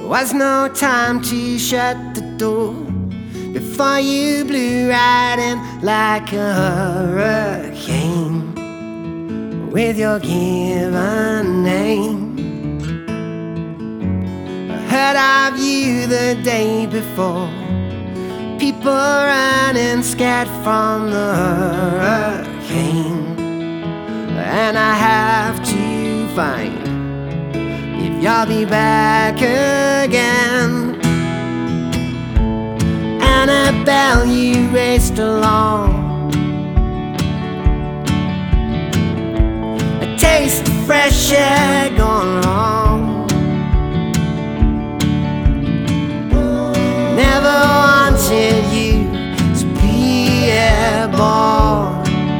Was no time to shut the door before you blew right in like a hurricane with your given name. I heard of you the day before, people running scared from the hurricane, and I have to find if you'll be back again. Annabelle, you raced along, a taste of fresh air gone wrong. Never wanted you to be airborne,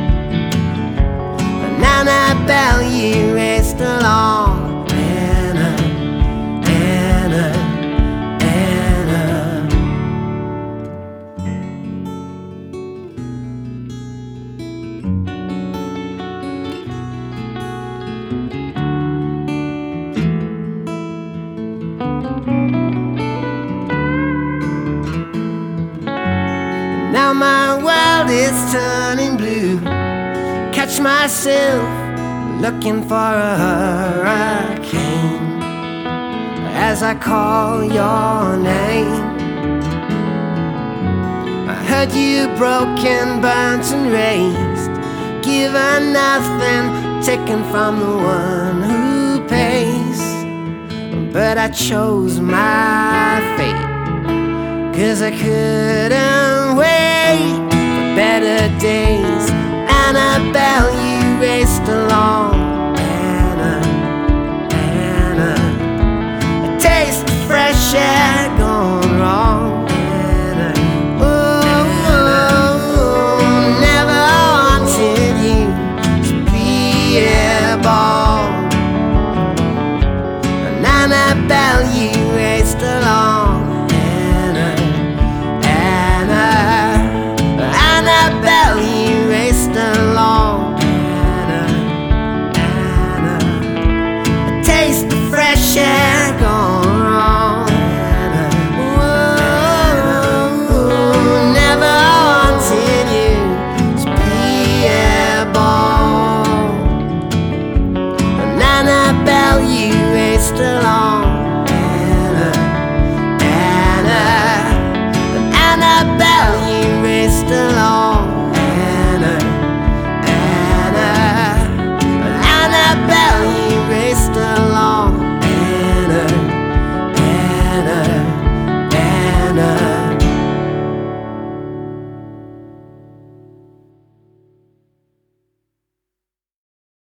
but Annabelle, you raced along. Now my world is turning blue. Catch myself looking for a hurricane as I call your name. I heard you broken, burnt and raised, given nothing, taken from the one who pays. But I chose my fate, 'cause I couldn't wait for better days. Annabelle, you raced along,